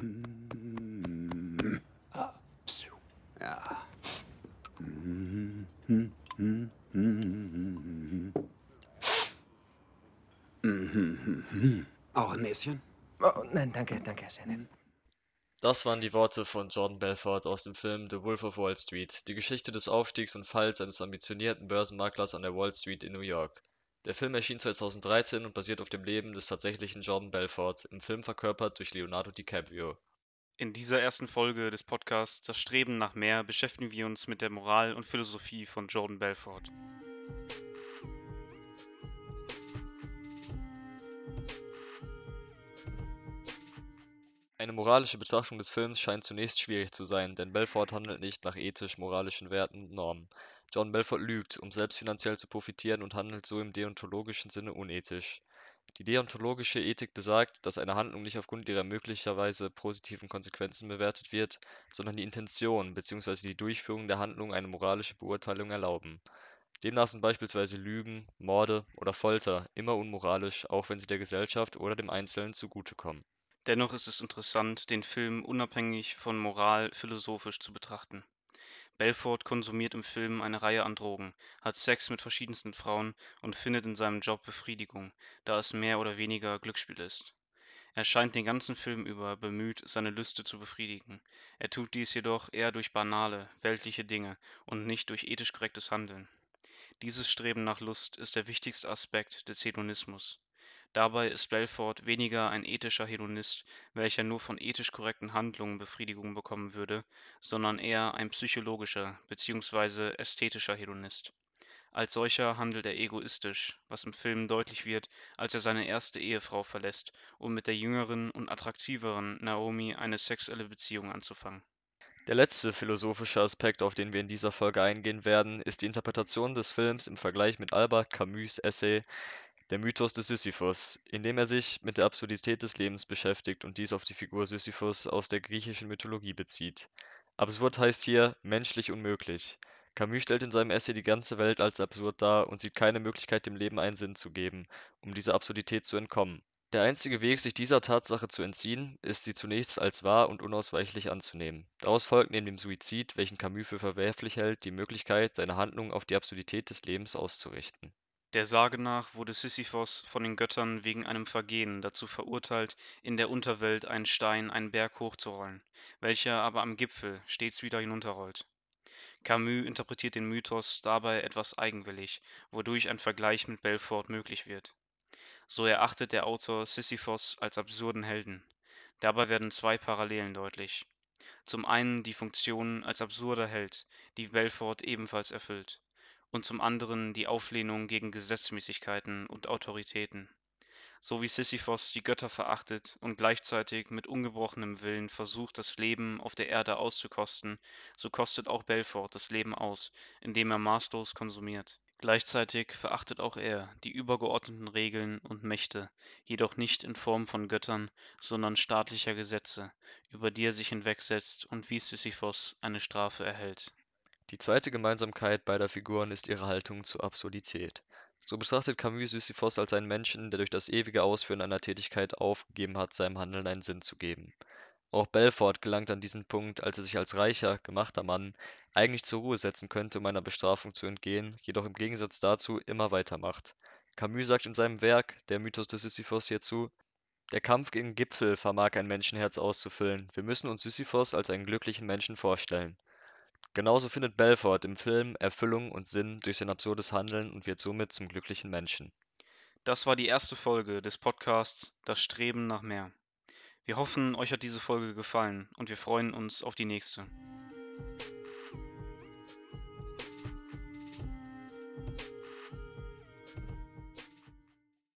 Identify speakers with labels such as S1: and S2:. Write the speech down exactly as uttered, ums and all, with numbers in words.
S1: Ah, psiu. Ja. Auch ein Näschen?
S2: Oh, nein, danke, danke, sehr nett.
S3: Das waren die Worte von Jordan Belfort aus dem Film The Wolf of Wall Street, die Geschichte des Aufstiegs und Falls eines ambitionierten Börsenmaklers an der Wall Street in New York. Der Film erschien zweitausenddreizehn und basiert auf dem Leben des tatsächlichen Jordan Belfort, im Film verkörpert durch Leonardo DiCaprio.
S4: In dieser ersten Folge des Podcasts Das Streben nach mehr beschäftigen wir uns mit der Moral und Philosophie von Jordan Belfort.
S3: Eine moralische Betrachtung des Films scheint zunächst schwierig zu sein, denn Belfort handelt nicht nach ethisch-moralischen Werten und Normen. Jordan Belfort lügt, um selbst finanziell zu profitieren und handelt so im deontologischen Sinne unethisch. Die deontologische Ethik besagt, dass eine Handlung nicht aufgrund ihrer möglicherweise positiven Konsequenzen bewertet wird, sondern die Intention bzw. die Durchführung der Handlung eine moralische Beurteilung erlauben. Demnach sind beispielsweise Lügen, Morde oder Folter immer unmoralisch, auch wenn sie der Gesellschaft oder dem Einzelnen zugutekommen.
S4: Dennoch ist es interessant, den Film unabhängig von Moral philosophisch zu betrachten. Belfort konsumiert im Film eine Reihe an Drogen, hat Sex mit verschiedensten Frauen und findet in seinem Job Befriedigung, da es mehr oder weniger Glücksspiel ist. Er scheint den ganzen Film über bemüht, seine Lüste zu befriedigen. Er tut dies jedoch eher durch banale, weltliche Dinge und nicht durch ethisch korrektes Handeln. Dieses Streben nach Lust ist der wichtigste Aspekt des Hedonismus. Dabei ist Belfort weniger ein ethischer Hedonist, welcher nur von ethisch korrekten Handlungen Befriedigung bekommen würde, sondern eher ein psychologischer bzw. ästhetischer Hedonist. Als solcher handelt er egoistisch, was im Film deutlich wird, als er seine erste Ehefrau verlässt, um mit der jüngeren und attraktiveren Naomi eine sexuelle Beziehung anzufangen.
S3: Der letzte philosophische Aspekt, auf den wir in dieser Folge eingehen werden, ist die Interpretation des Films im Vergleich mit Albert Camus' Essay Der Mythos des Sisyphos, in dem er sich mit der Absurdität des Lebens beschäftigt und dies auf die Figur Sisyphos aus der griechischen Mythologie bezieht. Absurd heißt hier menschlich unmöglich. Camus stellt in seinem Essay die ganze Welt als absurd dar und sieht keine Möglichkeit, dem Leben einen Sinn zu geben, um dieser Absurdität zu entkommen. Der einzige Weg, sich dieser Tatsache zu entziehen, ist, sie zunächst als wahr und unausweichlich anzunehmen. Daraus folgt neben dem Suizid, welchen Camus für verwerflich hält, die Möglichkeit, seine Handlung auf die Absurdität des Lebens auszurichten.
S4: Der Sage nach wurde Sisyphos von den Göttern wegen einem Vergehen dazu verurteilt, in der Unterwelt einen Stein einen Berg hochzurollen, welcher aber am Gipfel stets wieder hinunterrollt. Camus interpretiert den Mythos dabei etwas eigenwillig, wodurch ein Vergleich mit Belfort möglich wird. So erachtet der Autor Sisyphos als absurden Helden. Dabei werden zwei Parallelen deutlich. Zum einen die Funktion als absurder Held, die Belfort ebenfalls erfüllt, und zum anderen die Auflehnung gegen Gesetzmäßigkeiten und Autoritäten. So wie Sisyphos die Götter verachtet und gleichzeitig mit ungebrochenem Willen versucht, das Leben auf der Erde auszukosten, so kostet auch Belfort das Leben aus, indem er maßlos konsumiert. Gleichzeitig verachtet auch er die übergeordneten Regeln und Mächte, jedoch nicht in Form von Göttern, sondern staatlicher Gesetze, über die er sich hinwegsetzt und wie Sisyphos eine Strafe erhält.
S3: Die zweite Gemeinsamkeit beider Figuren ist ihre Haltung zur Absurdität. So betrachtet Camus Sisyphos als einen Menschen, der durch das ewige Ausführen einer Tätigkeit aufgegeben hat, seinem Handeln einen Sinn zu geben. Auch Belfort gelangt an diesen Punkt, als er sich als reicher, gemachter Mann eigentlich zur Ruhe setzen könnte, um einer Bestrafung zu entgehen, jedoch im Gegensatz dazu immer weitermacht. Camus sagt in seinem Werk Der Mythos des Sisyphos hierzu: Der Kampf gegen Gipfel vermag ein Menschenherz auszufüllen. Wir müssen uns Sisyphos als einen glücklichen Menschen vorstellen. Genauso findet Belfort im Film Erfüllung und Sinn durch sein absurdes Handeln und wird somit zum glücklichen Menschen.
S4: Das war die erste Folge des Podcasts Das Streben nach mehr. Wir hoffen, euch hat diese Folge gefallen und wir freuen uns auf die nächste.